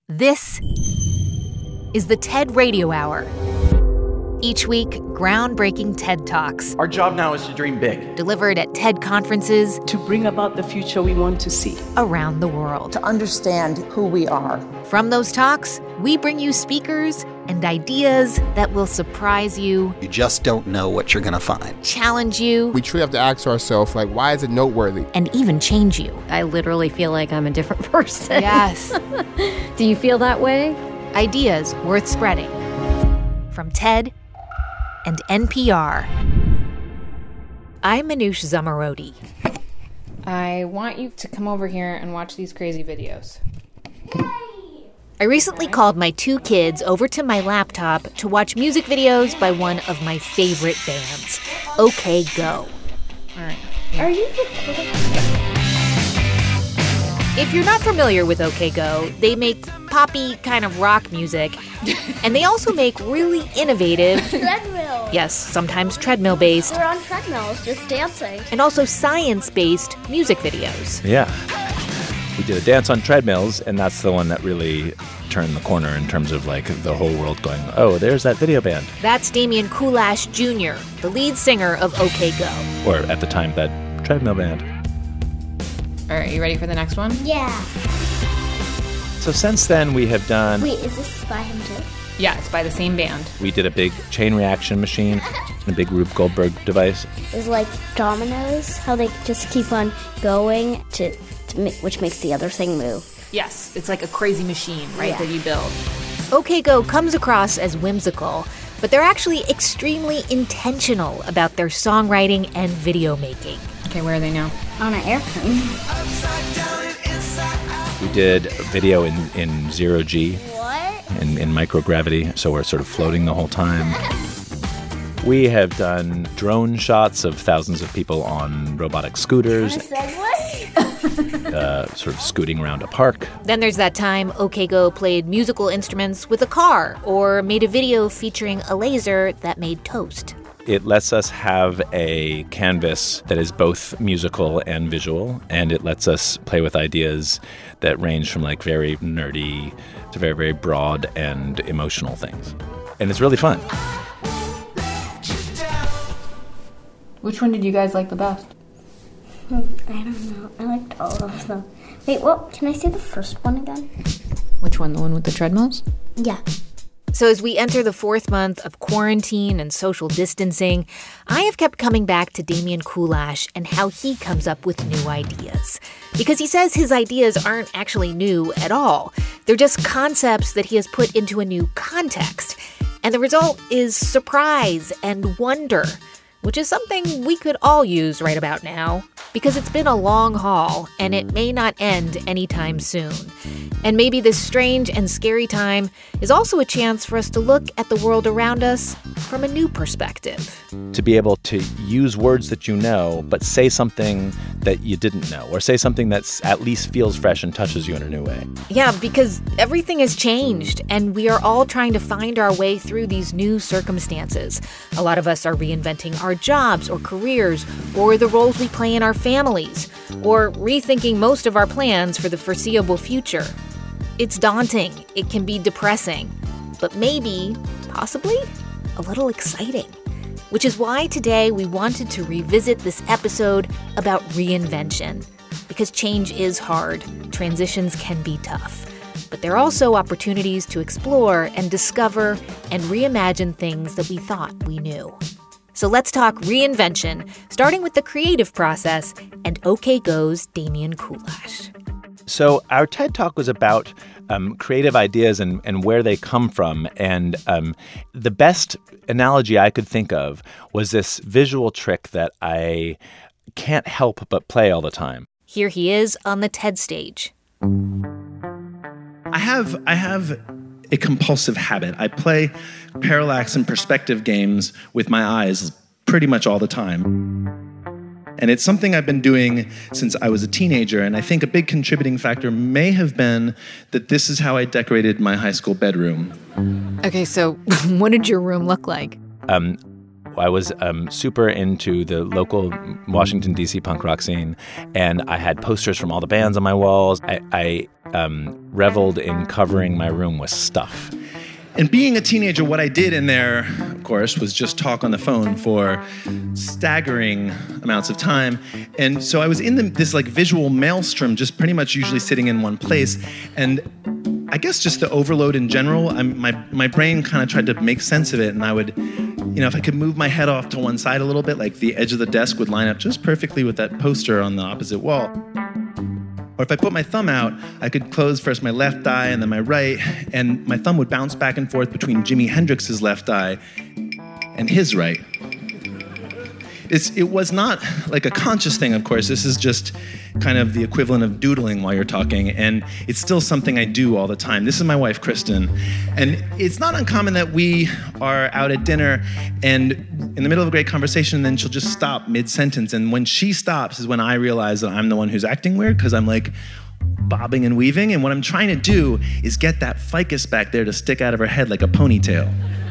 This is the TED Radio Hour. Each week, groundbreaking TED Talks. Our job now is to dream big. Delivered at TED conferences. To bring about the future we want to see. Around the world. To understand who we are. From those talks, we bring you speakers and ideas that will surprise you. You just don't know what you're going to find. Challenge you. We truly have to ask ourselves, why is it noteworthy? And even change you. I literally feel like I'm a different person. Yes. Do you feel that way? Ideas worth spreading. From TED and NPR. I'm Manoush Zomorodi. I want you to come over here and watch these crazy videos. I recently called my two kids over to my laptop to watch music videos by one of my favorite bands, OK Go. All right. Are you recording? If you're not familiar with OK Go, they make poppy kind of rock music, and they also make really innovative... Treadmill. Yes, sometimes treadmill-based. They're on treadmills, just dancing. And also science-based music videos. Yeah. We did a dance on treadmills, and that's the one that really turned the corner in terms of, the whole world going, oh, there's that video band. That's Damian Kulash Jr., the lead singer of OK Go. Or, at the time, that treadmill band. All right, you ready for the next one? Yeah. So since then, we have done... Wait, is this by him too? Yeah, it's by the same band. We did a big chain reaction machine, a big Rube Goldberg device. It's like dominoes, how they just keep on going which makes the other thing move. Yes, it's like a crazy machine, right, Yeah. that you build. OK Go comes across as whimsical, but they're actually extremely intentional about their songwriting and video making. Okay, where are they now? On an airplane. We did video in zero G. What? In microgravity, so we're sort of floating the whole time. We have done drone shots of thousands of people on robotic scooters. On a Segway? Sort of scooting around a park. Then there's that time OK Go played musical instruments with a car or made a video featuring a laser that made toast. It lets us have a canvas that is both musical and visual, and it lets us play with ideas that range from very nerdy to very, very broad and emotional things. And it's really fun. Which one did you guys like the best? I don't know. I liked all of them. Wait, what? Can I see the first one again? Which one? The one with the treadmills? Yeah. So as we enter the fourth month of quarantine and social distancing, I have kept coming back to Damian Kulash and how he comes up with new ideas. Because he says his ideas aren't actually new at all. They're just concepts that he has put into a new context. And the result is surprise and wonder, which is something we could all use right about now. Because it's been a long haul, and it may not end anytime soon. And maybe this strange and scary time is also a chance for us to look at the world around us from a new perspective. To be able to use words that you know, but say something that you didn't know, or say something that at least feels fresh and touches you in a new way. Yeah, because everything has changed, and we are all trying to find our way through these new circumstances. A lot of us are reinventing our jobs or careers, or the roles we play in our families, or rethinking most of our plans for the foreseeable future. It's daunting, it can be depressing, but maybe, possibly, a little exciting. Which is why today we wanted to revisit this episode about reinvention. Because change is hard, transitions can be tough. But there are also opportunities to explore and discover and reimagine things that we thought we knew. So let's talk reinvention, starting with the creative process and OK Go's Damian Kulash. So our TED Talk was about creative ideas and where they come from. And the best analogy I could think of was this visual trick that I can't help but play all the time. Here he is on the TED stage. I have a compulsive habit. I play parallax and perspective games with my eyes pretty much all the time. And it's something I've been doing since I was a teenager, and I think a big contributing factor may have been that this is how I decorated my high school bedroom. Okay, so what did your room look like? I was super into the local Washington, D.C. punk rock scene, and I had posters from all the bands on my walls. I reveled in covering my room with stuff. And being a teenager, what I did in there, of course, was just talk on the phone for staggering amounts of time. And so I was in this like visual maelstrom, just pretty much usually sitting in one place. And I guess just the overload in general, my brain kind of tried to make sense of it. And I would, if I could move my head off to one side a little bit, like the edge of the desk would line up just perfectly with that poster on the opposite wall. Or if I put my thumb out, I could close first my left eye and then my right, and my thumb would bounce back and forth between Jimi Hendrix's left eye and his right. It was not like a conscious thing, of course. This is just kind of the equivalent of doodling while you're talking, and it's still something I do all the time. This is my wife, Kristen, and it's not uncommon that we are out at dinner and in the middle of a great conversation, then she'll just stop mid-sentence, and when she stops is when I realize that I'm the one who's acting weird, because I'm like bobbing and weaving, and what I'm trying to do is get that ficus back there to stick out of her head like a ponytail.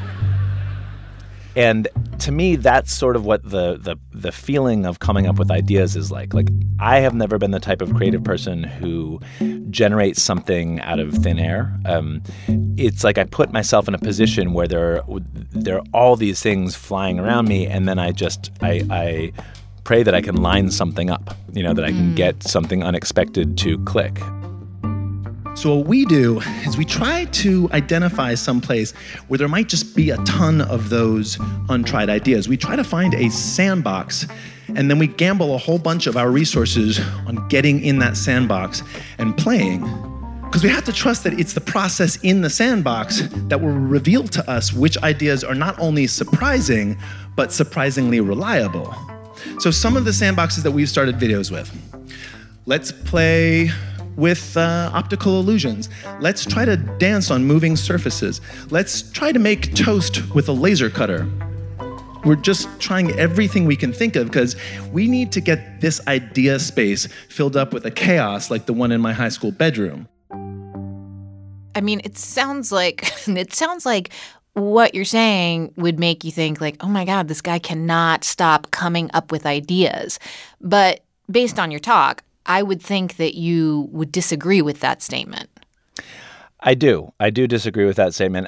And to me, that's sort of what the feeling of coming up with ideas is like. Like, I have never been the type of creative person who generates something out of thin air. It's like I put myself in a position where there are all these things flying around me, and then I pray that I can line something up, that I can get something unexpected to click. So what we do is we try to identify some place where there might just be a ton of those untried ideas. We try to find a sandbox, and then we gamble a whole bunch of our resources on getting in that sandbox and playing. Because we have to trust that it's the process in the sandbox that will reveal to us which ideas are not only surprising, but surprisingly reliable. So some of the sandboxes that we've started videos with. Let's play with optical illusions. Let's try to dance on moving surfaces. Let's try to make toast with a laser cutter. We're just trying everything we can think of because we need to get this idea space filled up with a chaos like the one in my high school bedroom. I mean, it sounds like what you're saying would make you think like, oh my God, this guy cannot stop coming up with ideas. But based on your talk, I would think that you would disagree with that statement. I do disagree with that statement.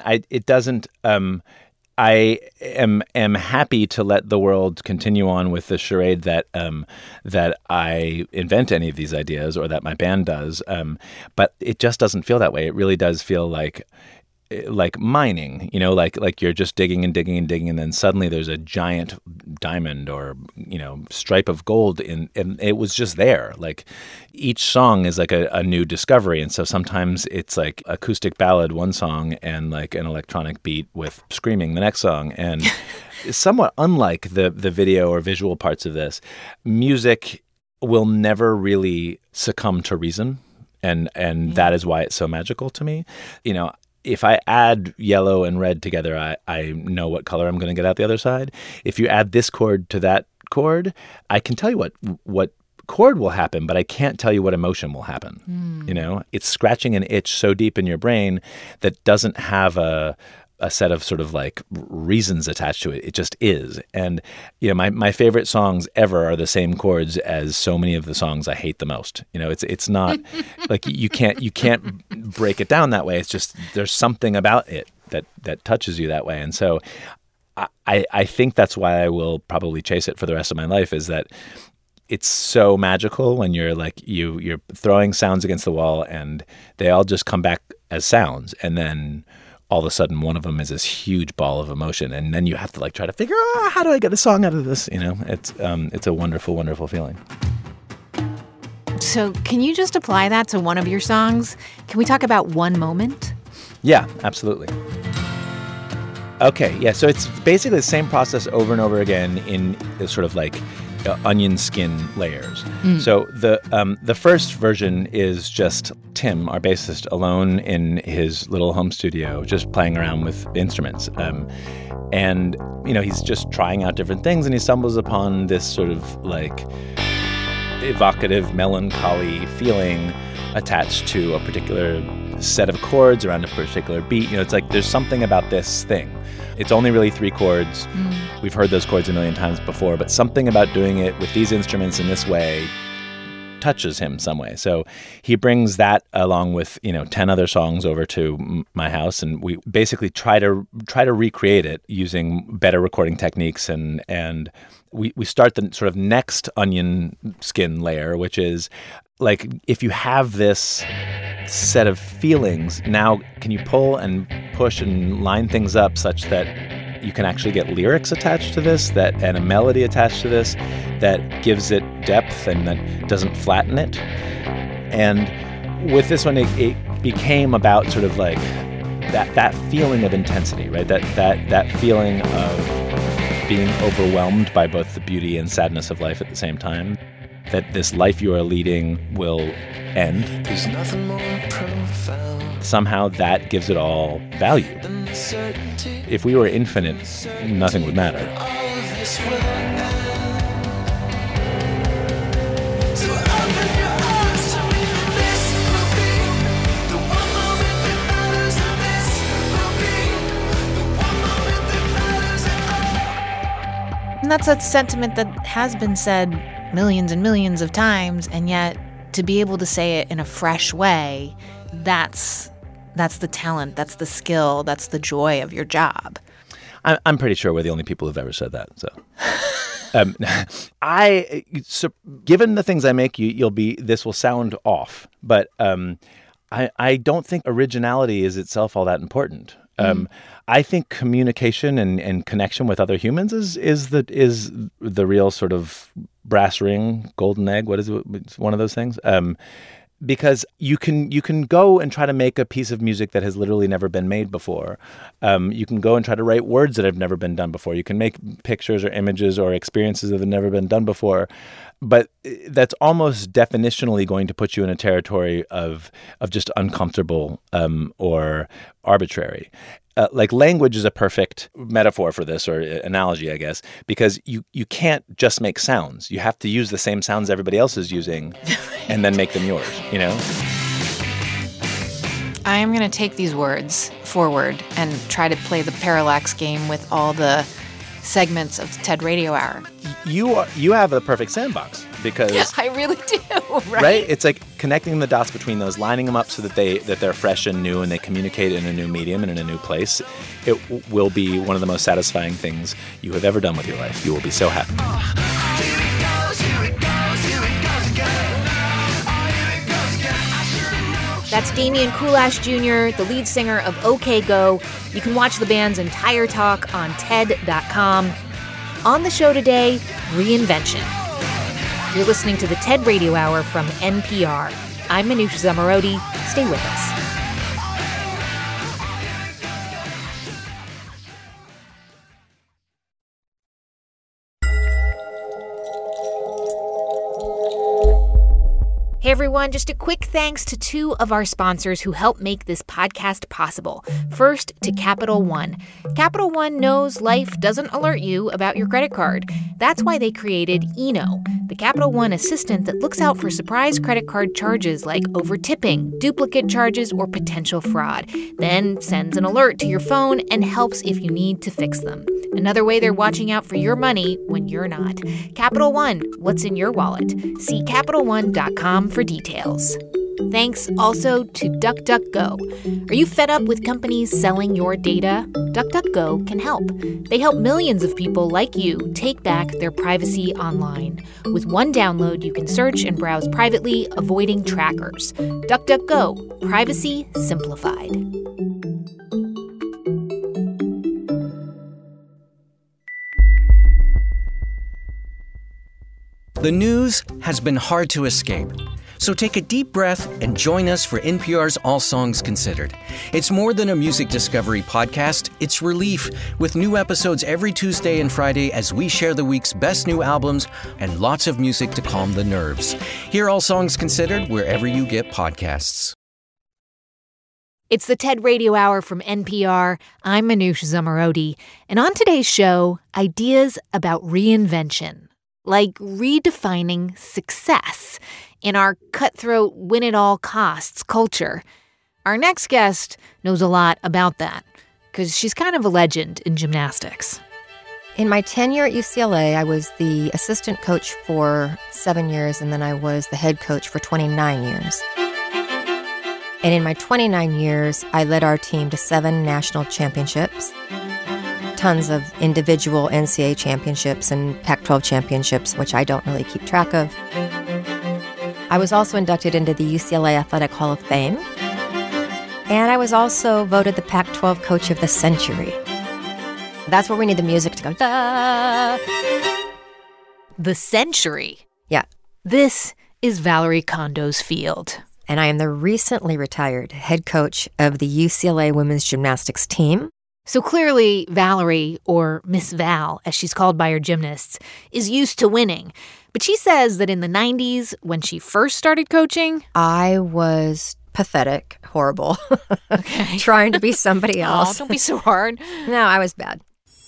I am happy to let the world continue on with the charade that I invent any of these ideas or that my band does, but it just doesn't feel that way. It really does feel like mining, like you're just digging and digging and digging, and then suddenly there's a giant diamond or stripe of gold and it was just there. Like each song is like a new discovery, and so sometimes it's like acoustic ballad one song and like an electronic beat with screaming the next song. And somewhat unlike the video or visual parts of this, music will never really succumb to reason, and that is why it's so magical to me. If I add yellow and red together, I know what color I'm going to get out the other side. If you add this chord to that chord, I can tell you what chord will happen, but I can't tell you what emotion will happen. It's scratching an itch so deep in your brain that doesn't have a set of sort of like reasons attached to it. It just is. And, my favorite songs ever are the same chords as so many of the songs I hate the most. It's not like you can't break it down that way. It's just there's something about it that touches you that way. And so I think that's why I will probably chase it for the rest of my life, is that it's so magical when you're like you're throwing sounds against the wall and they all just come back as sounds, and then all of a sudden one of them is this huge ball of emotion, and then you have to like try to figure out how do I get a song out of this? It's a wonderful, wonderful feeling. So can you just apply that to one of your songs? Can we talk about One Moment? Yeah, absolutely. Okay, yeah, so it's basically the same process over and over again in sort of like onion skin layers. So the first version is just Tim, our bassist, alone in his little home studio, just playing around with instruments. And he's just trying out different things, and he stumbles upon this sort of like evocative melancholy feeling attached to a particular set of chords around a particular beat. It's like there's something about this thing. It's only really 3 chords. We've heard those chords a million times before, but something about doing it with these instruments in this way touches him some way. So he brings that along with 10 other songs over to my house, and we basically try to recreate it using better recording techniques, and we start the sort of next onion skin layer, which is like, if you have this set of feelings, now can you pull and push and line things up such that you can actually get lyrics attached to this, and a melody attached to this that gives it depth and that doesn't flatten it. And with this one, it became about sort of like that feeling of intensity, right? That feeling of being overwhelmed by both the beauty and sadness of life at the same time. That this life you are leading will end. There's nothing more profound. Somehow that gives it all value. If we were infinite, nothing would matter. And that's a sentiment that has been said millions and millions of times, and yet to be able to say it in a fresh way, that's the talent, that's the skill, that's the joy of your job. I'm pretty sure we're the only people who've ever said that. So, given the things I make, this will sound off, but I don't think originality is itself all that important. I think communication and connection with other humans is the real sort of brass ring, golden egg. What is it? It's one of those things. Because you can go and try to make a piece of music that has literally never been made before. You can go and try to write words that have never been done before. You can make pictures or images or experiences that have never been done before. But that's almost definitionally going to put you in a territory of just uncomfortable or arbitrary. Like language is a perfect metaphor for this, or analogy, I guess, because you can't just make sounds. You have to use the same sounds everybody else is using and then make them yours, I am going to take these words forward and try to play the parallax game with all the segments of TED Radio Hour. You have a perfect sandbox because I really do, right? It's like connecting the dots between those, lining them up so that they're fresh and new and they communicate in a new medium and in a new place. It will be one of the most satisfying things you have ever done with your life. You will be so happy. That's Damian Kulash Jr., the lead singer of OK Go. You can watch the band's entire talk on TED.com. On the show today, reinvention. You're listening to the TED Radio Hour from NPR. I'm Manoush Zomorodi. Stay with us. Hey everyone, just a quick thanks to 2 of our sponsors who help make this podcast possible. First, to Capital One. Capital One knows life doesn't alert you about your credit card. That's why they created Eno, the Capital One assistant that looks out for surprise credit card charges like over-tipping, duplicate charges, or potential fraud. Then sends an alert to your phone and helps if you need to fix them. Another way they're watching out for your money when you're not. Capital One, what's in your wallet? See CapitalOne.com for details. Thanks also to DuckDuckGo. Are you fed up with companies selling your data? DuckDuckGo can help. They help millions of people like you take back their privacy online. With one download, you can search and browse privately, avoiding trackers. DuckDuckGo. Privacy simplified. The news has been hard to escape. So take a deep breath and join us for NPR's All Songs Considered. It's more than a music discovery podcast, it's relief, with new episodes every Tuesday and Friday as we share the week's best new albums and lots of music to calm the nerves. Hear All Songs Considered wherever you get podcasts. It's the TED Radio Hour from NPR. I'm Manoush Zomorodi. And on today's show, ideas about reinvention. Like redefining success in our cutthroat, win-at-all-costs culture. Our next guest knows a lot about that because she's kind of a legend in gymnastics. In my tenure at UCLA, I was the assistant coach for 7 years, and then I was the head coach for 29 years. And in my 29 years, I led our team to 7 national championships, tons of individual NCAA championships and Pac-12 championships, which I don't really keep track of. I was also inducted into the UCLA Athletic Hall of Fame, and I was also voted the Pac-12 Coach of the Century. That's where we need the music to go, da! The Century? Yeah. This is Valerie Kondos Field. And I am the recently retired head coach of the UCLA women's gymnastics team. So clearly, Valerie, or Miss Val, as she's called by her gymnasts, is used to winning. But she says that in the 90s, when she first started coaching, I was pathetic, horrible, okay, trying to be somebody else. Oh, don't be so hard. No, I was bad.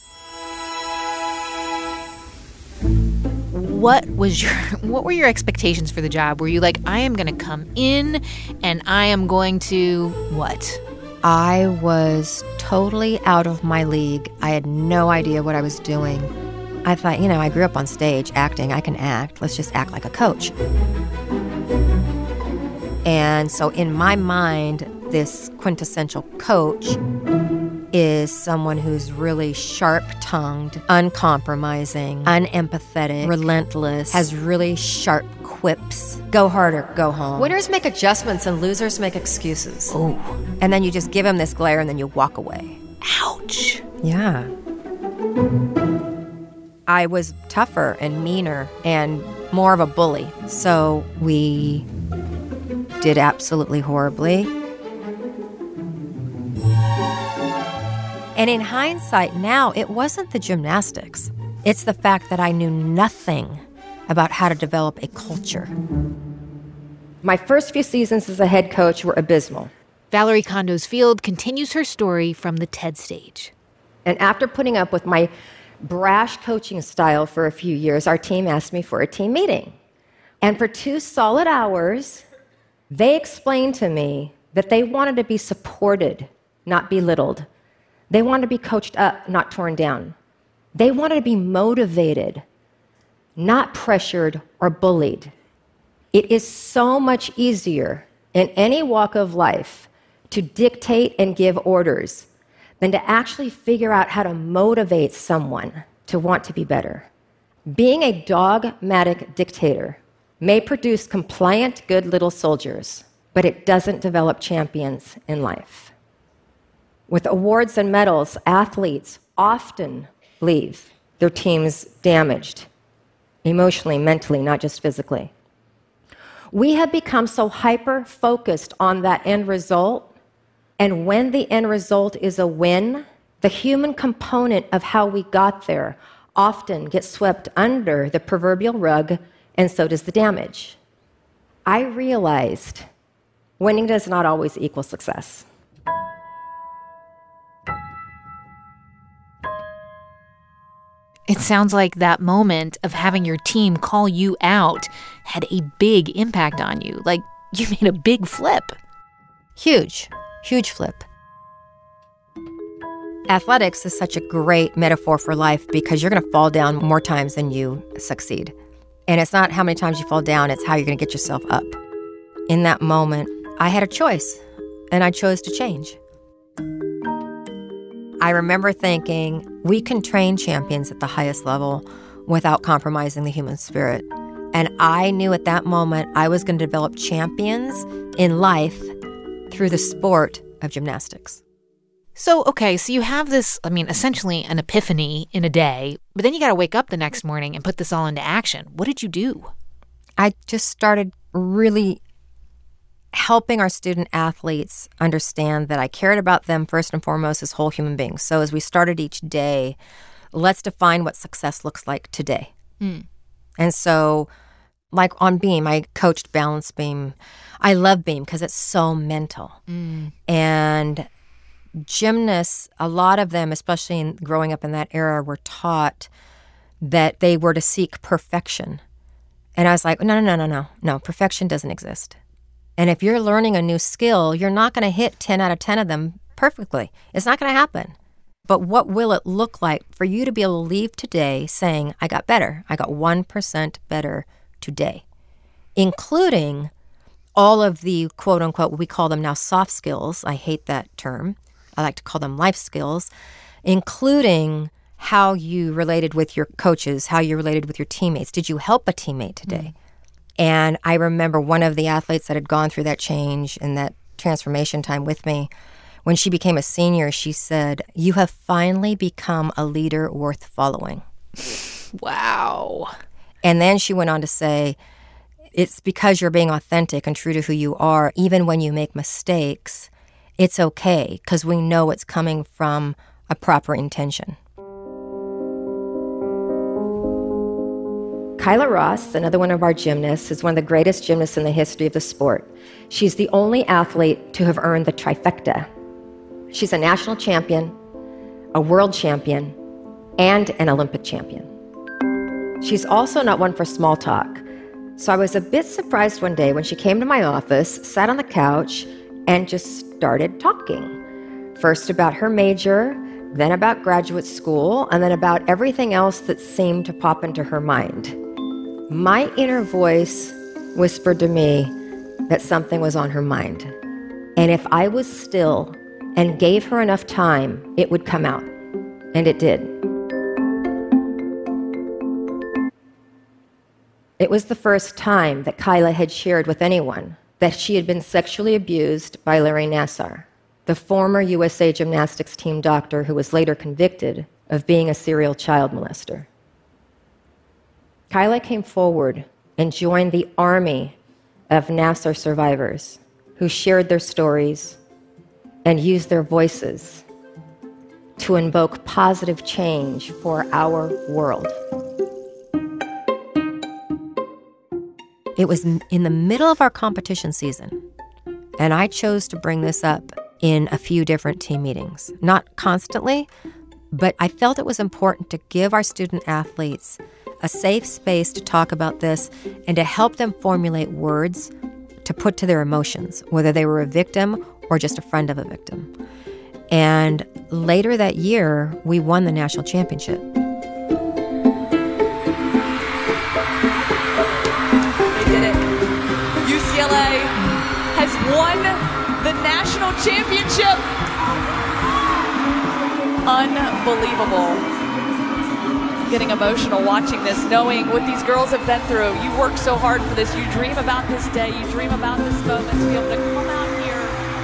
What were your expectations for the job? Were you like, I am going to come in and I am going to what? I was totally out of my league. I had no idea what I was doing. I thought, I grew up on stage acting. I can act. Let's just act like a coach. And so in my mind, this quintessential coach is someone who's really sharp-tongued, uncompromising, unempathetic, relentless, has really sharp quips. Go hard or go home. Winners make adjustments and losers make excuses. Oh. And then you just give them this glare and then you walk away. Ouch. Yeah. I was tougher and meaner and more of a bully. So we did absolutely horribly. And in hindsight now, it wasn't the gymnastics. It's the fact that I knew nothing about how to develop a culture. My first few seasons as a head coach were abysmal. Valerie Kondos Field continues her story from the TED stage. And after putting up with my brash coaching style for a few years, our team asked me for a team meeting. And for 2 solid hours, they explained to me that they wanted to be supported, not belittled. They wanted to be coached up, not torn down. They wanted to be motivated, not pressured or bullied. It is so much easier in any walk of life to dictate and give orders than to actually figure out how to motivate someone to want to be better. Being a dogmatic dictator may produce compliant, good little soldiers, but it doesn't develop champions in life. With awards and medals, athletes often leave their teams damaged, emotionally, mentally, not just physically. We have become so hyper-focused on that end result, and when the end result is a win, the human component of how we got there often gets swept under the proverbial rug, and so does the damage. I realized winning does not always equal success. It sounds like that moment of having your team call you out had a big impact on you. Like, you made a big flip. Huge flip. Athletics is such a great metaphor for life because you're going to fall down more times than you succeed. And it's not how many times you fall down, it's how you're going to get yourself up. In that moment, I had a choice, and I chose to change. I remember thinking, we can train champions at the highest level without compromising the human spirit. And I knew at that moment I was going to develop champions in life through the sport of gymnastics. So you have this, essentially an epiphany in a day, but then you got to wake up the next morning and put this all into action. What did you do? I just started really helping our student athletes understand that I cared about them first and foremost as whole human beings. So as we started each day, let's define what success looks like today. And so, like on beam, I coached balance beam. I love beam because it's so mental. And gymnasts, a lot of them, especially growing up in that era, were taught that they were to seek perfection. And I was like, no, perfection doesn't exist. And if you're learning a new skill, you're not going to hit 10 out of 10 of them perfectly. It's not going to happen. But what will it look like for you to be able to leave today saying, I got better. I got 1% better today, including all of the quote unquote, we call them now soft skills. I hate that term. I like to call them life skills, including how you related with your coaches, how you related with your teammates. Did you help a teammate today? And I remember one of the athletes that had gone through that change and that transformation time with me, when she became a senior, she said, you have finally become a leader worth following. Wow. And then she went on to say, it's because you're being authentic and true to who you are, even when you make mistakes, it's okay because we know it's coming from a proper intention. Kyla Ross, another one of our gymnasts, is one of the greatest gymnasts in the history of the sport. She's the only athlete to have earned the trifecta. She's a national champion, a world champion, and an Olympic champion. She's also not one for small talk. So I was a bit surprised one day when she came to my office, sat on the couch, and just started talking. First about her major, then about graduate school, and then about everything else that seemed to pop into her mind. My inner voice whispered to me that something was on her mind. And if I was still and gave her enough time, it would come out. And it did. It was the first time that Kyla had shared with anyone that she had been sexually abused by Larry Nassar, the former USA gymnastics team doctor who was later convicted of being a serial child molester. Kyla came forward and joined the army of Nassar survivors who shared their stories and used their voices to invoke positive change for our world. It was in the middle of our competition season, and I chose to bring this up in a few different team meetings. Not constantly, but I felt it was important to give our student athletes a safe space to talk about this and to help them formulate words to put to their emotions, whether they were a victim or just a friend of a victim. And later that year, we won the national championship. They did it. UCLA has won the national championship. Unbelievable. Getting emotional watching this, knowing what these girls have been through. You work so hard for this. You dream about this day. You dream about this moment to be able to come out here.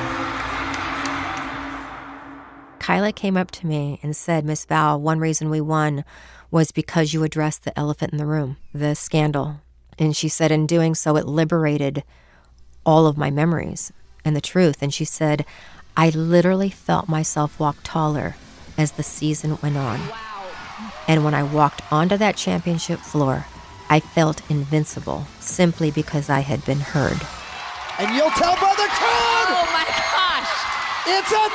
Kyla came up to me and said, Miss Val, one reason we won was because you addressed the elephant in the room, the scandal. And she said, in doing so, it liberated all of my memories and the truth. And she said, I literally felt myself walk taller as the season went on. Wow. And when I walked onto that championship floor, I felt invincible simply because I had been heard. And you'll tell Brother Code! Oh my gosh! It's a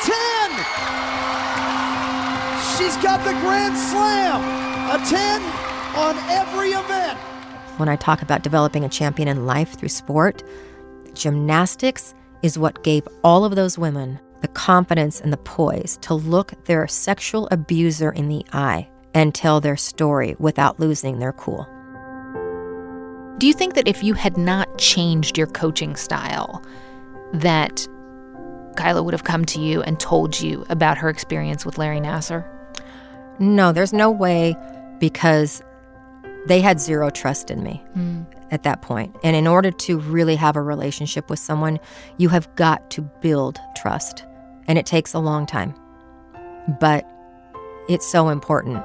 10! She's got the Grand Slam! A 10 on every event! When I talk about developing a champion in life through sport, gymnastics is what gave all of those women the confidence and the poise to look their sexual abuser in the eye and tell their story without losing their cool. Do you think that if you had not changed your coaching style, that Kyla would have come to you and told you about her experience with Larry Nassar? No, there's no way, because they had zero trust in me at that point. And in order to really have a relationship with someone, you have got to build trust. And it takes a long time. But it's so important.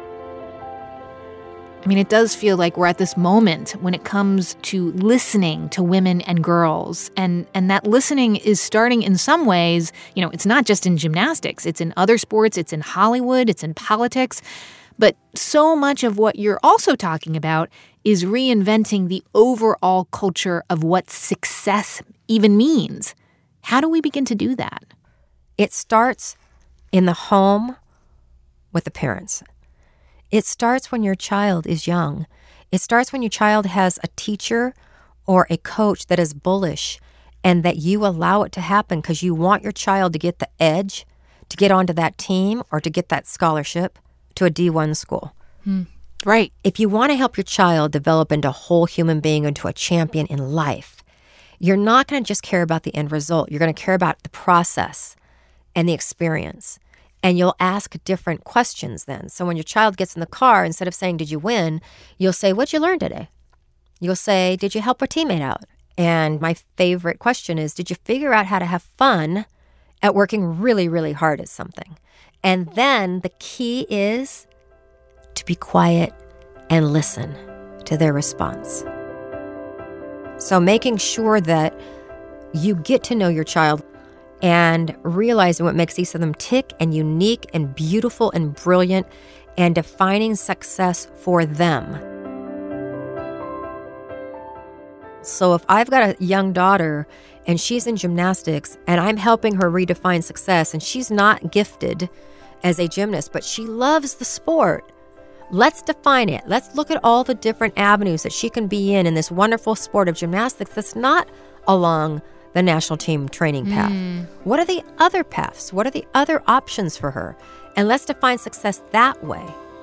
I mean, it does feel like we're at this moment when it comes to listening to women and girls. And that listening is starting in some ways, you know, it's not just in gymnastics. It's in other sports. It's in Hollywood. It's in politics. But so much of what you're also talking about is reinventing the overall culture of what success even means. How do we begin to do that? It starts in the home with the parents. It starts when your child is young. It starts when your child has a teacher or a coach that is bullish and that you allow it to happen because you want your child to get the edge, to get onto that team or to get that scholarship to a D1 school. Right. If you want to help your child develop into a whole human being, into a champion in life, you're not going to just care about the end result. You're going to care about the process and the experience. And you'll ask different questions then. So when your child gets in the car, instead of saying, did you win? You'll say, what'd you learn today? You'll say, did you help a teammate out? And my favorite question is, did you figure out how to have fun at working really, really hard at something? And then the key is to be quiet and listen to their response. So making sure that you get to know your child and realizing what makes each of them tick and unique and beautiful and brilliant and defining success for them. So if I've got a young daughter and she's in gymnastics and I'm helping her redefine success and she's not gifted as a gymnast, but she loves the sport, let's define it. Let's look at all the different avenues that she can be in this wonderful sport of gymnastics that's not along the national team training path. What are the other paths? What are the other options for her? And let's define success that way.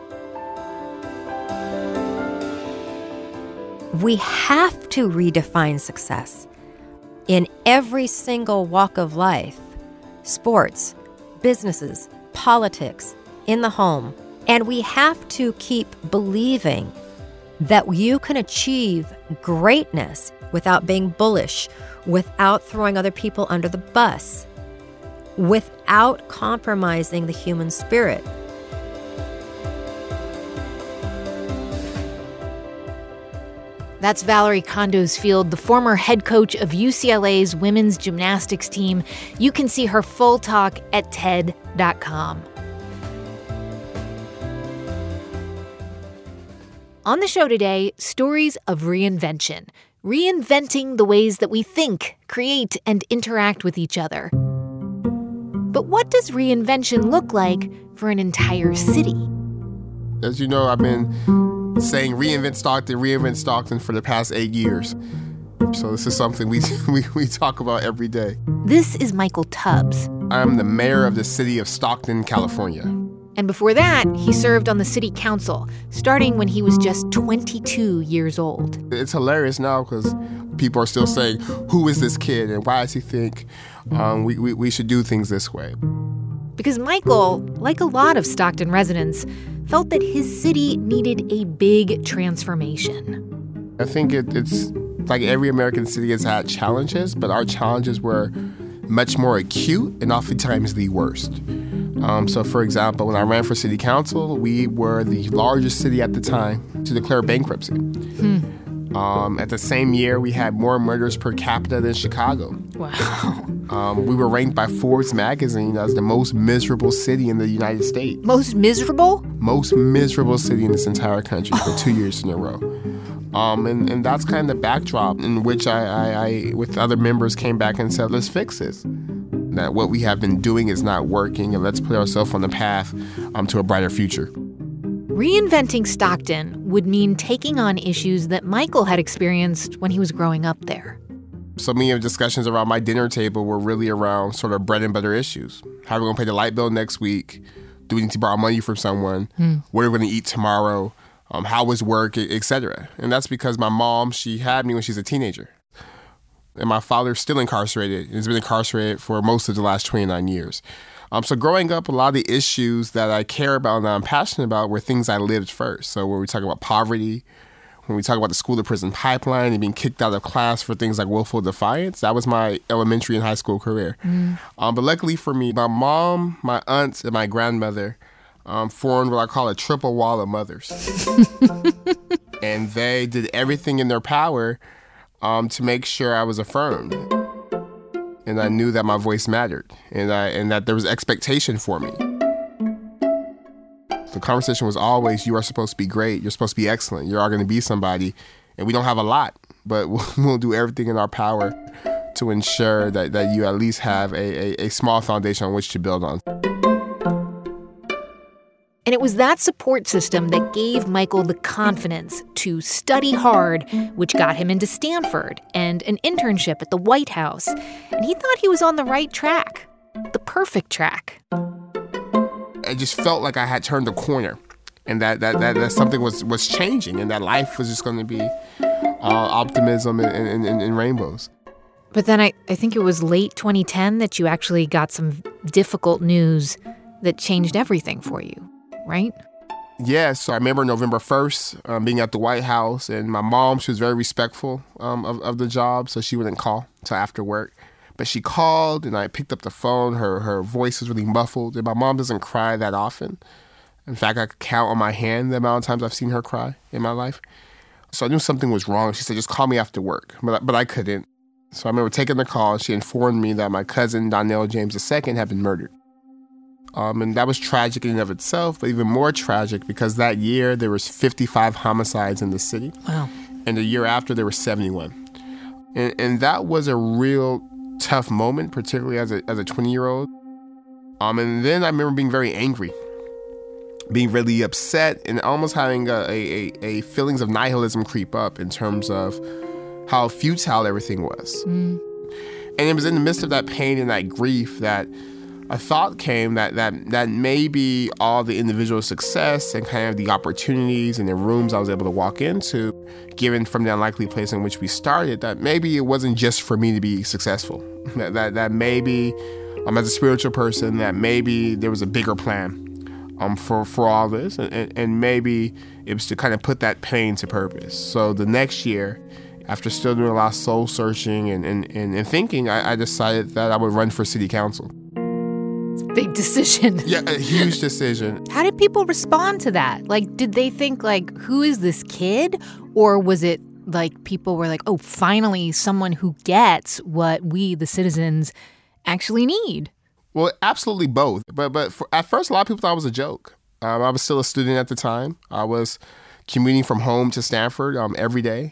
We have to redefine success in every single walk of life, sports, businesses, politics, in the home. And we have to keep believing that you can achieve greatness without being bullish, without throwing other people under the bus, without compromising the human spirit. That's Valerie Condos-Field, the former head coach of UCLA's women's gymnastics team. You can see her full talk at TED.com. On the show today, stories of reinvention. Reinventing the ways that we think, create, and interact with each other. But what does reinvention look like for an entire city? As you know, I've been saying reinvent Stockton for the past 8 years. So this is something we talk about every day. This is Michael Tubbs. I'm the mayor of the city of Stockton, California. And before that, he served on the city council, starting when he was just 22 years old. It's hilarious now because people are still saying, who is this kid and why does he think we should do things this way? Because Michael, like a lot of Stockton residents, felt that his city needed a big transformation. I think it's like every American city has had challenges, but our challenges were much more acute and oftentimes the worst. So, for example, when I ran for city council, we were the largest city at the time to declare bankruptcy. At the same year, we had more murders per capita than Chicago. Wow. We were ranked by Forbes magazine as the most miserable city in the United States. Most miserable? Most miserable city in this entire country for 2 years in a row. And that's kind of the backdrop in which I, with other members, came back and said, let's fix this. That what we have been doing is not working, and let's put ourselves on the path to a brighter future. Reinventing Stockton would mean taking on issues that Michael had experienced when he was growing up there. So many of the discussions around my dinner table were really around sort of bread and butter issues. How are we going to pay the light bill next week? Do we need to borrow money from someone? What are we going to eat tomorrow? How was work, etc. And that's because my mom, she had me when she was a teenager. And my father's still incarcerated. He's been incarcerated for most of the last 29 years. So growing up, a lot of the issues that I care about and that I'm passionate about were things I lived first. So when we talk about poverty, when we talk about the school-to-prison pipeline and being kicked out of class for things like willful defiance, that was my elementary and high school career. But luckily for me, my mom, my aunts, and my grandmother formed what I call a triple wall of mothers. And they did everything in their power to make sure I was affirmed. And I knew that my voice mattered and that there was expectation for me. The conversation was always, you are supposed to be great, you're supposed to be excellent, you are going to be somebody, and we don't have a lot, but we'll do everything in our power to ensure that you at least have a small foundation on which to build on. And it was that support system that gave Michael the confidence to study hard, which got him into Stanford and an internship at the White House. And he thought he was on the right track, the perfect track. I just felt like I had turned a corner and that something was changing and that life was just going to be optimism and rainbows. But then I think it was late 2010 that you actually got some difficult news that changed everything for you, right? Yeah, so I remember November 1st being at the White House, and my mom, she was very respectful of the job, so she wouldn't call until after work. But she called, and I picked up the phone. Her voice was really muffled, and my mom doesn't cry that often. In fact, I could count on my hand the amount of times I've seen her cry in my life. So I knew something was wrong. She said, just call me after work, but I couldn't. So I remember taking the call. She informed me that my cousin, Donnell James II, had been murdered. And that was tragic in and of itself, but even more tragic because that year there was 55 homicides in the city. Wow. And the year after there were 71. And that was a real tough moment, particularly as a 20-year-old. And then I remember being very angry, being really upset, and almost having a feelings of nihilism creep up in terms of how futile everything was. And it was in the midst of that pain and that grief that a thought came that maybe all the individual success and kind of the opportunities and the rooms I was able to walk into, given from the unlikely place in which we started, that maybe it wasn't just for me to be successful. That maybe, as a spiritual person, that maybe there was a bigger plan for all this, and maybe it was to kind of put that pain to purpose. So the next year, after still doing a lot of soul searching and thinking, I decided that I would run for city council. Big decision. Yeah, a huge decision. How did people respond to that? Like, did they think, like, who is this kid? Or was it like people were like, oh, finally someone who gets what we, the citizens, actually need? Well, absolutely both. But at first, a lot of people thought it was a joke. I was still a student at the time. I was commuting from home to Stanford every day.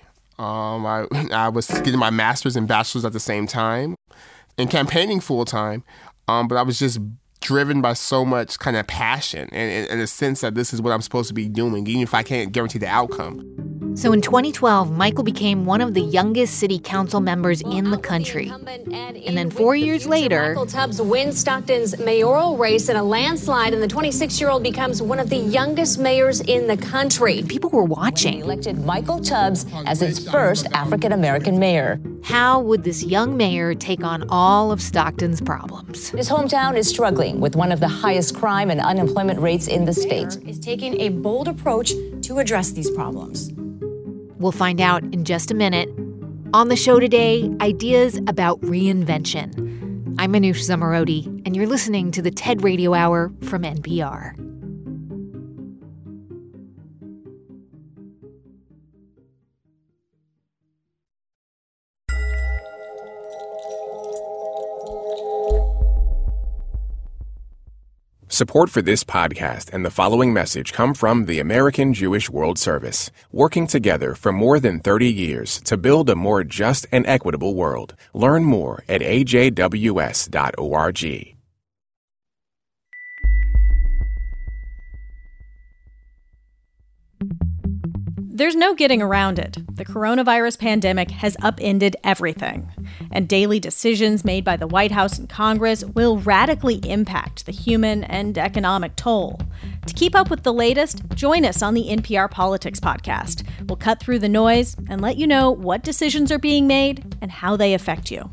I was getting my master's and bachelor's at the same time and campaigning full time. But I was just driven by so much kind of passion and a sense that this is what I'm supposed to be doing, even if I can't guarantee the outcome. So in 2012, Michael became one of the youngest city council members in the country. And then 4 years later, Michael Tubbs wins Stockton's mayoral race in a landslide, and the 26-year-old becomes one of the youngest mayors in the country. People were watching. Elected Michael Tubbs as its first African-American mayor. How would this young mayor take on all of Stockton's problems? His hometown is struggling with one of the highest crime and unemployment rates in the state. Is taking a bold approach to address these problems. We'll find out in just a minute. On the show today, ideas about reinvention. I'm Manoush Zomorodi, and you're listening to the TED Radio Hour from NPR. Support for this podcast and the following message come from the American Jewish World Service, working together for more than 30 years to build a more just and equitable world. Learn more at ajws.org. There's no getting around it. The coronavirus pandemic has upended everything, and daily decisions made by the White House and Congress will radically impact the human and economic toll. To keep up with the latest, join us on the NPR Politics podcast. We'll cut through the noise and let you know what decisions are being made and how they affect you.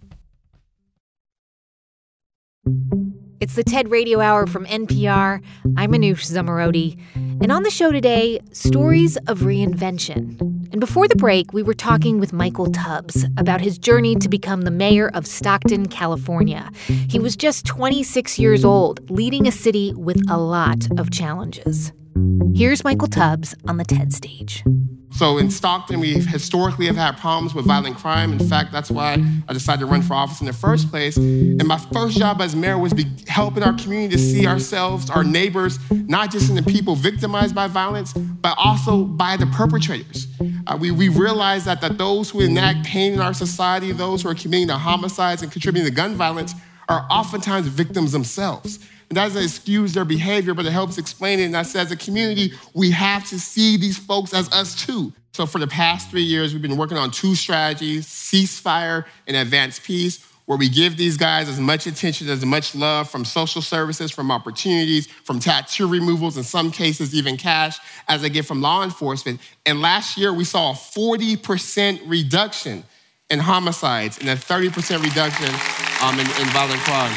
It's the TED Radio Hour from NPR. I'm Manoush Zomorodi. And on the show today, stories of reinvention. And before the break, we were talking with Michael Tubbs about his journey to become the mayor of Stockton, California. He was just 26 years old, leading a city with a lot of challenges. Here's Michael Tubbs on the TED stage. So in Stockton, we historically have had problems with violent crime. In fact, that's why I decided to run for office in the first place. And my first job as mayor was helping our community to see ourselves, our neighbors, not just in the people victimized by violence, but also by the perpetrators. We realized that those who enact pain in our society, those who are committing the homicides and contributing to gun violence, are oftentimes victims themselves. It doesn't excuse their behavior, but it helps explain it. And I said, as a community, we have to see these folks as us too. So for the past 3 years, we've been working on 2 strategies, ceasefire and advanced peace, where we give these guys as much attention, as much love from social services, from opportunities, from tattoo removals, in some cases even cash, as they get from law enforcement. And last year, we saw a 40% reduction in homicides and a 30% reduction in violent crime.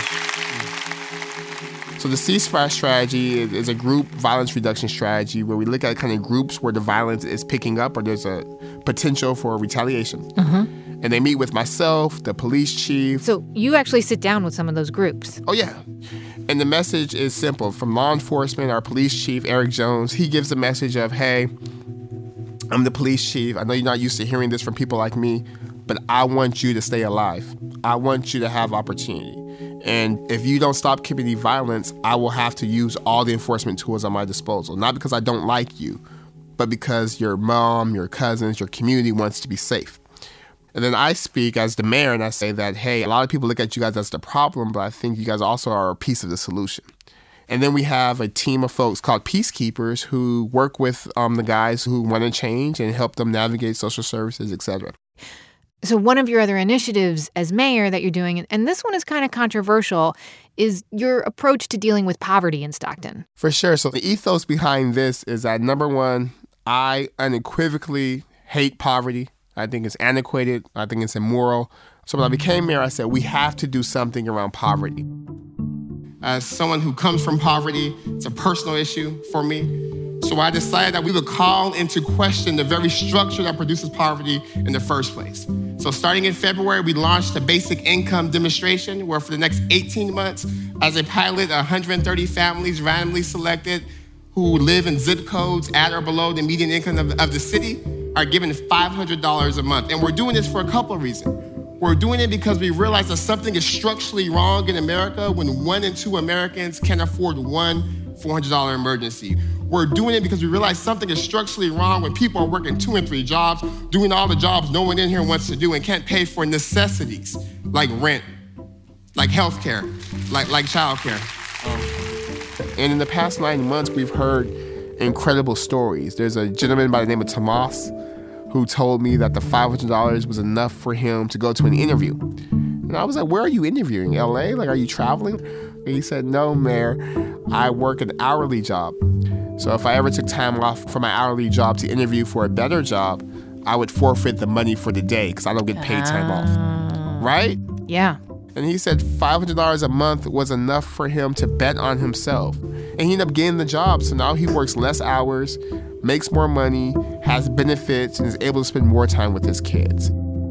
So the ceasefire strategy is a group violence reduction strategy where we look at kind of groups where the violence is picking up or there's a potential for retaliation. And they meet with myself, the police chief. So you actually sit down with some of those groups. Oh, yeah. And the message is simple. From law enforcement, our police chief, Eric Jones, he gives a message of, hey, I'm the police chief. I know you're not used to hearing this from people like me, but I want you to stay alive. I want you to have opportunity. And if you don't stop committing violence, I will have to use all the enforcement tools at my disposal. Not because I don't like you, but because your mom, your cousins, your community wants to be safe. And then I speak as the mayor and I say that, hey, a lot of people look at you guys as the problem, but I think you guys also are a piece of the solution. And then we have a team of folks called peacekeepers who work with the guys who want to change and help them navigate social services, et cetera. So one of your other initiatives as mayor that you're doing, and this one is kind of controversial, is your approach to dealing with poverty in Stockton. For sure. So the ethos behind this is that, number one, I unequivocally hate poverty. I think it's antiquated. I think it's immoral. So when I became mayor, I said, we have to do something around poverty. As someone who comes from poverty, it's a personal issue for me. So I decided that we would call into question the very structure that produces poverty in the first place. So starting in February, we launched a basic income demonstration where for the next 18 months, as a pilot, 130 families randomly selected who live in zip codes at or below the median income of the city are given $500 a month. And we're doing this for a couple of reasons. We're doing it because we realize that something is structurally wrong in America when 1 in 2 Americans can't afford one $400 emergency. We're doing it because we realize something is structurally wrong when people are working 2 and 3 jobs, doing all the jobs no one in here wants to do and can't pay for necessities like rent, like healthcare, like childcare. And in the past 9 months, we've heard incredible stories. There's a gentleman by the name of Tomas who told me that the $500 was enough for him to go to an interview. And I was like, where are you interviewing? LA? Like, are you traveling? And he said, no, Mayor, I work an hourly job. So if I ever took time off from my hourly job to interview for a better job, I would forfeit the money for the day because I don't get paid time off. Right? Yeah. And he said $500 a month was enough for him to bet on himself. And he ended up getting the job. So now he works less hours, makes more money, has benefits, and is able to spend more time with his kids.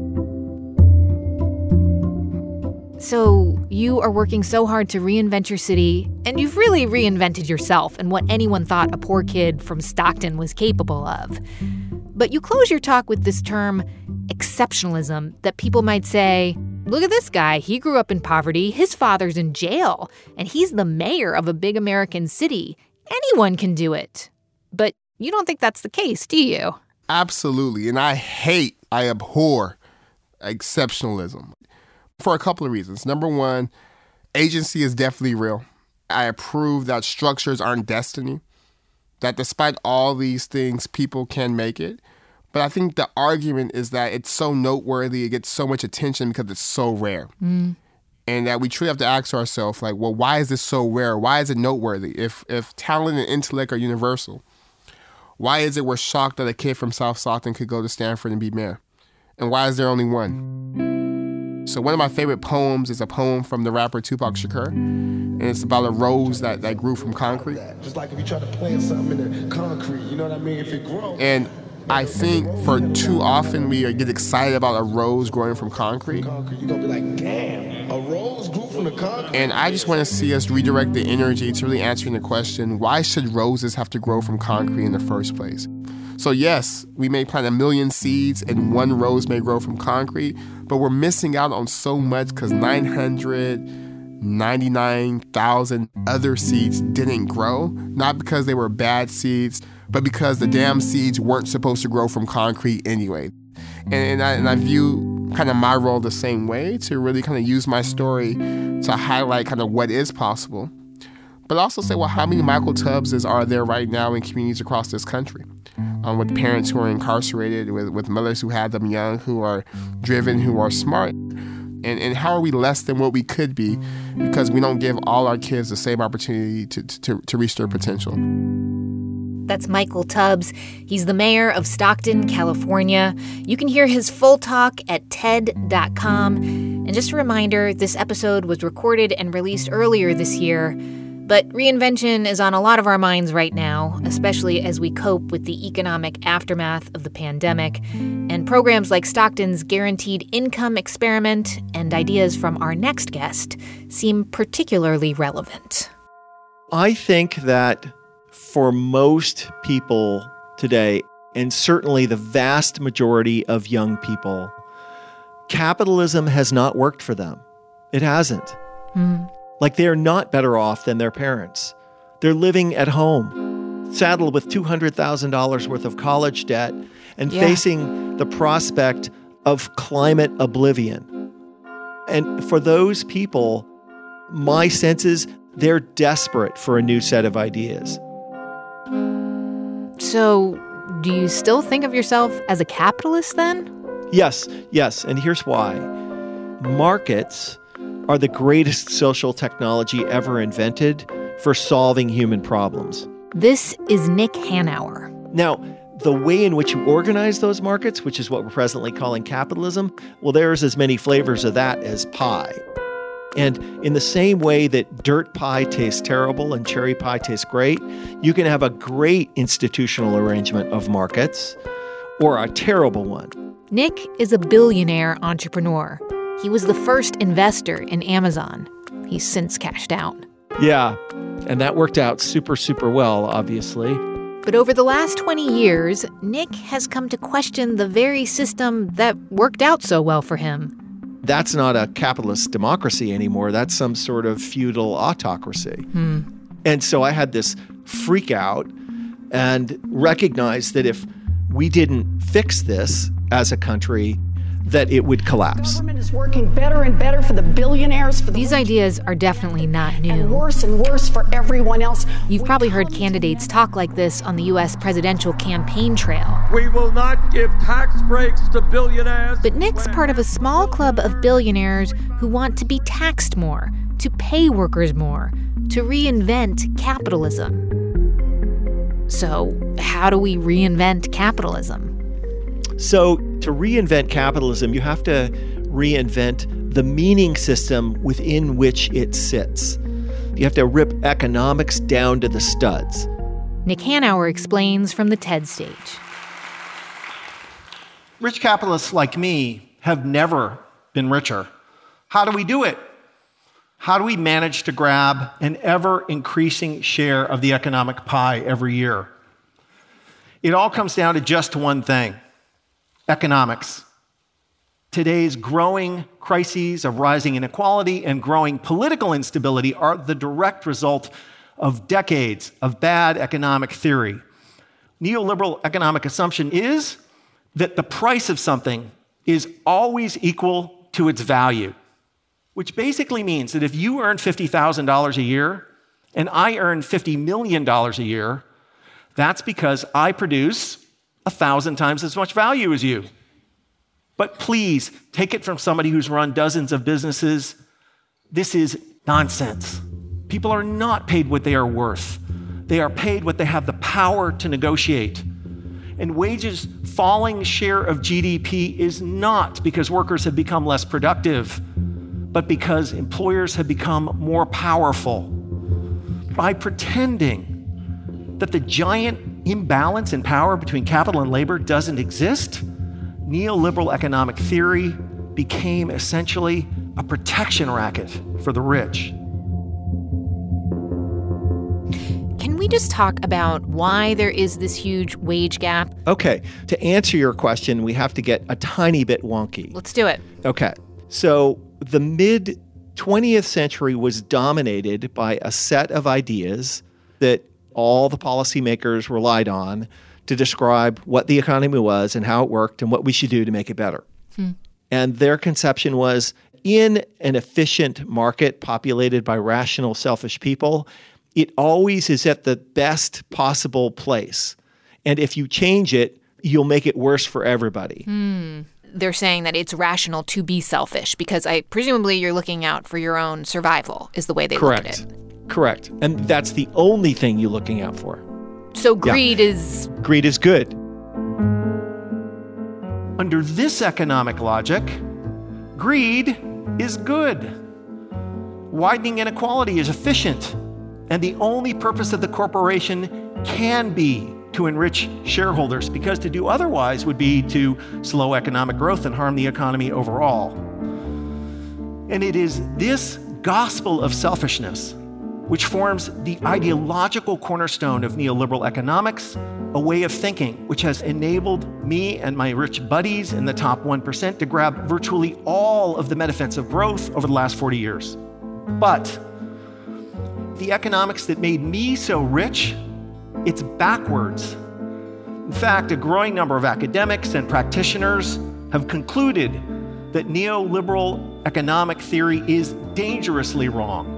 So you are working so hard to reinvent your city, and you've really reinvented yourself and what anyone thought a poor kid from Stockton was capable of. But you close your talk with this term, exceptionalism, that people might say, look at this guy. He grew up in poverty. His father's in jail, and he's the mayor of a big American city. Anyone can do it. But you don't think that's the case, do you? Absolutely. And I abhor exceptionalism for a couple of reasons. Number one, agency is definitely real. I approve that structures aren't destiny, that despite all these things, people can make it. But I think the argument is that it's so noteworthy, it gets so much attention because it's so rare. And that we truly have to ask ourselves, like, well, why is this so rare? Why is it noteworthy? If talent and intellect are universal, why is it we're shocked that a kid from South Stockton could go to Stanford and be mayor? And why is there only one? So one of my favorite poems is a poem from the rapper Tupac Shakur. And it's about a rose that grew from concrete. Just like if you try to plant something in the concrete, you know what I mean? If it grows. And I think for too often we get excited about a rose growing from concrete. You're going to be like, damn, a rose grew from the concrete. And I just want to see us redirect the energy to really answering the question, why should roses have to grow from concrete in the first place? So yes, we may plant 1 million seeds and one rose may grow from concrete, but we're missing out on so much because 999,000 other seeds didn't grow, not because they were bad seeds, but because the damn seeds weren't supposed to grow from concrete anyway. And I view kind of my role the same way, to really kind of use my story to highlight kind of what is possible. but also say, well, how many Michael Tubbses are there right now in communities across this country? With parents who are incarcerated, with mothers who have them young, who are driven, who are smart. And how are we less than what we could be because we don't give all our kids the same opportunity to reach their potential? That's Michael Tubbs. He's the mayor of Stockton, California. You can hear his full talk at TED.com. And just a reminder, this episode was recorded and released earlier this year. But reinvention is on a lot of our minds right now, especially as we cope with the economic aftermath of the pandemic. And programs like Stockton's Guaranteed Income Experiment and ideas from our next guest seem particularly relevant. I think that for most people today, and certainly the vast majority of young people, capitalism has not worked for them. It hasn't. Like, they're not better off than their parents. They're living at home, saddled with $200,000 worth of college debt and facing the prospect of climate oblivion. And for those people, my sense is they're desperate for a new set of ideas. So, do you still think of yourself as a capitalist then? Yes. And here's why. Markets are the greatest social technology ever invented for solving human problems. This is Nick Hanauer. Now, the way in which you organize those markets, which is what we're presently calling capitalism, well, there's as many flavors of that as pie. And in the same way that dirt pie tastes terrible and cherry pie tastes great, you can have a great institutional arrangement of markets or a terrible one. Nick is a billionaire entrepreneur. He was the first investor in Amazon. He's since cashed out. Yeah, and that worked out super, super well, obviously. But over the last 20 years, Nick has come to question the very system that worked out so well for him. That's not a capitalist democracy anymore. That's some sort of feudal autocracy. And so I had this freak out and recognized that if we didn't fix this as a country, that it would collapse. The government is working better and better for the billionaires. These ideas are definitely not new. And worse for everyone else. You've probably heard candidates talk like this on the U.S. presidential campaign trail. We will not give tax breaks to billionaires. But Nick's part of a small club of billionaires who want to be taxed more, to pay workers more, to reinvent capitalism. So, how do we reinvent capitalism? So, to reinvent capitalism, you have to reinvent the meaning system within which it sits. You have to rip economics down to the studs. Nick Hanauer explains from the TED stage. Rich capitalists like me have never been richer. How do we do it? How do we manage to grab an ever-increasing share of the economic pie every year? It all comes down to just one thing: economics. Today's growing crises of rising inequality and growing political instability are the direct result of decades of bad economic theory. Neoliberal economic assumption is that the price of something is always equal to its value, which basically means that if you earn $50,000 a year and I earn $50 million a year, that's because I produce 1,000 times as much value as you. But please, take it from somebody who's run dozens of businesses. This is nonsense. People are not paid what they are worth. They are paid what they have the power to negotiate. And wages falling share of GDP is not because workers have become less productive, but because employers have become more powerful. By pretending that the giant imbalance in power between capital and labor doesn't exist, neoliberal economic theory became essentially a protection racket for the rich. Can we just talk about why there is this huge wage gap? Okay, to answer your question, we have to get a tiny bit wonky. Let's do it. Okay, so the mid-20th century was dominated by a set of ideas that all the policymakers relied on to describe what the economy was and how it worked and what we should do to make it better. And their conception was, in an efficient market populated by rational, selfish people, it always is at the best possible place. And if you change it, you'll make it worse for everybody. They're saying that it's rational to be selfish because presumably you're looking out for your own survival is the way they look at it. Correct. And that's the only thing you're looking out for. So greed is... Greed is good. Under this economic logic, greed is good. Widening inequality is efficient. And the only purpose of the corporation can be to enrich shareholders, because to do otherwise would be to slow economic growth and harm the economy overall. And it is this gospel of selfishness which forms the ideological cornerstone of neoliberal economics, a way of thinking which has enabled me and my rich buddies in the top 1% to grab virtually all of the benefits of growth over the last 40 years. But the economics that made me so rich, it's backwards. In fact, a growing number of academics and practitioners have concluded that neoliberal economic theory is dangerously wrong.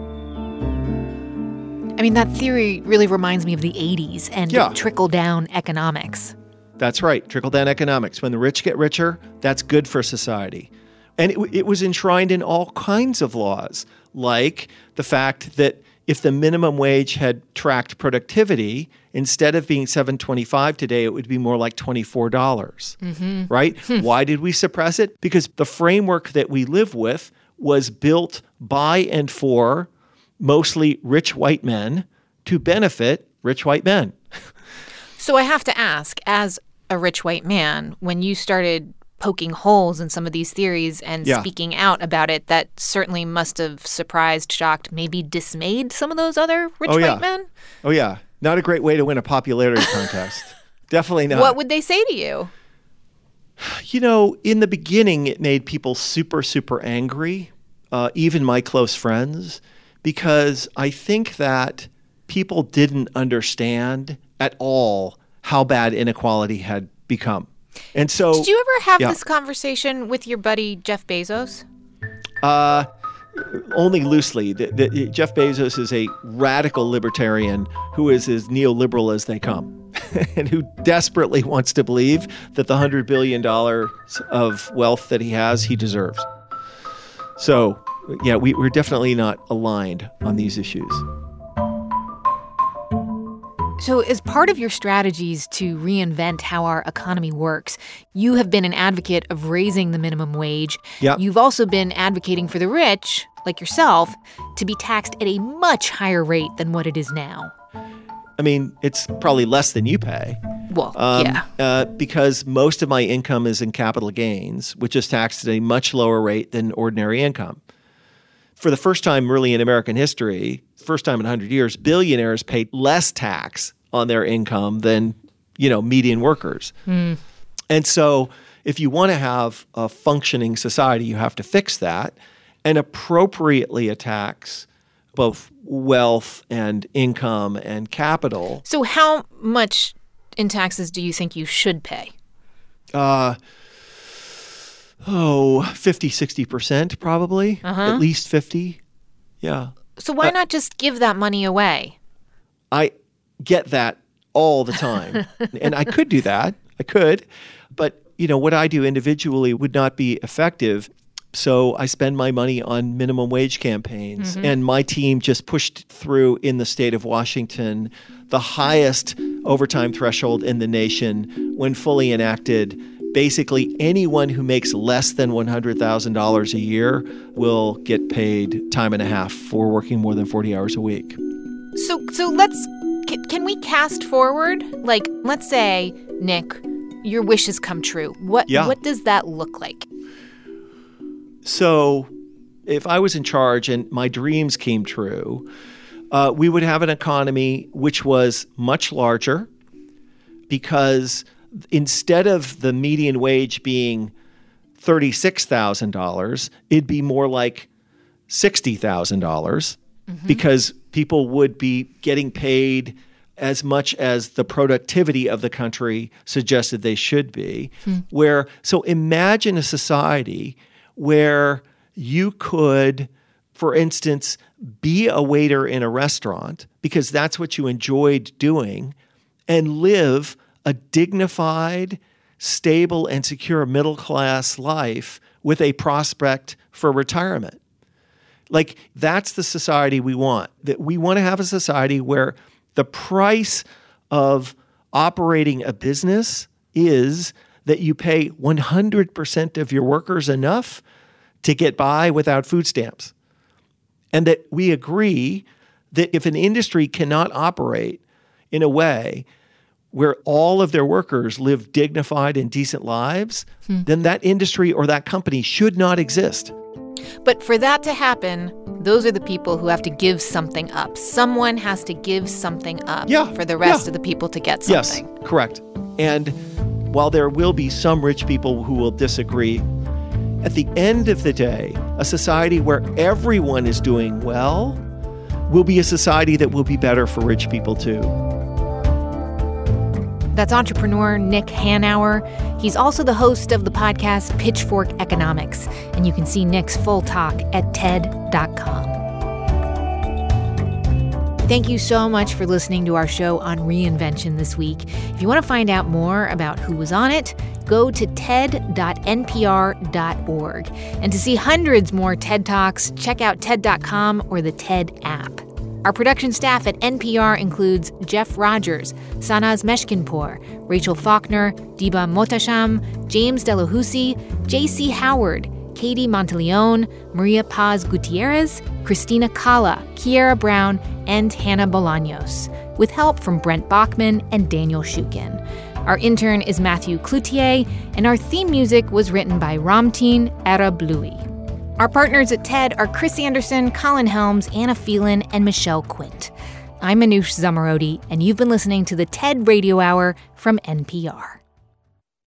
I mean, that theory really reminds me of the 80s and trickle-down economics. That's right, trickle-down economics. When the rich get richer, that's good for society. And it was enshrined in all kinds of laws, like the fact that if the minimum wage had tracked productivity, instead of being $7.25 today, it would be more like $24, right? Why did we suppress it? Because the framework that we live with was built by and for mostly rich white men to benefit rich white men. So I have to ask, as a rich white man, when you started poking holes in some of these theories and speaking out about it, that certainly must have surprised, shocked, maybe dismayed some of those other rich white men? Oh, yeah. Not a great way to win a popularity contest. Definitely not. What would they say to you? You know, in the beginning, it made people super, super angry, even my close friends, because I think that people didn't understand at all how bad inequality had become. And so, did you ever have this conversation with your buddy Jeff Bezos? Only loosely. Jeff Bezos is a radical libertarian who is as neoliberal as they come and who desperately wants to believe that the $100 billion of wealth that he has, he deserves. So, yeah, we're definitely not aligned on these issues. So as part of your strategies to reinvent how our economy works, you have been an advocate of raising the minimum wage. Yep. You've also been advocating for the rich, like yourself, to be taxed at a much higher rate than what it is now. I mean, it's probably less than you pay. Well, because most of my income is in capital gains, which is taxed at a much lower rate than ordinary income. For the first time really in American history, first time in 100 years, billionaires paid less tax on their income than, median workers. And so if you want to have a functioning society, you have to fix that and appropriately tax both wealth and income and capital. So how much in taxes do you think you should pay? 50-60% probably, at least 50. Yeah. So why not just give that money away? I get that all the time. And I could do that. I could. But, what I do individually would not be effective. So I spend my money on minimum wage campaigns. And my team just pushed through in the state of Washington the highest overtime threshold in the nation when fully enacted. Basically, anyone who makes less than $100,000 a year will get paid time and a half for working more than 40 hours a week. So can we cast forward? Like, let's say, Nick, your wishes come true. What does that look like? So if I was in charge and my dreams came true, we would have an economy which was much larger because instead of the median wage being $36,000, it'd be more like $60,000 because people would be getting paid as much as the productivity of the country suggested they should be. So imagine a society where you could for instance, be a waiter in a restaurant because that's what you enjoyed doing, and live a dignified, stable, and secure middle-class life with a prospect for retirement. Like, that's the society we want. That we want to have a society where the price of operating a business is that you pay 100% of your workers enough to get by without food stamps. And that we agree that if an industry cannot operate in a way where all of their workers live dignified and decent lives, then that industry or that company should not exist. But for that to happen, those are the people who have to give something up. Someone has to give something up for the rest of the people to get something. Yes, correct. And while there will be some rich people who will disagree, at the end of the day, a society where everyone is doing well will be a society that will be better for rich people too. That's entrepreneur Nick Hanauer. He's also the host of the podcast Pitchfork Economics, and you can see Nick's full talk at TED.com. Thank you so much for listening to our show on reinvention this week. If you want to find out more about who was on it, go to ted.npr.org. And to see hundreds more TED Talks, check out TED.com or the TED app. Our production staff at NPR includes Jeff Rogers, Sanaz Meshkinpour, Rachel Faulkner, Diba Motasham, James Delahousie, J.C. Howard, Katie Monteleone, Maria Paz Gutierrez, Christina Cala, Kiera Brown, and Hannah Bolaños, with help from Brent Bachman and Daniel Shukin. Our intern is Matthew Cloutier, and our theme music was written by Ramtin Arablouei. Our partners at TED are Chris Anderson, Colin Helms, Anna Phelan, and Michelle Quint. I'm Manoush Zomorodi, and you've been listening to the TED Radio Hour from NPR.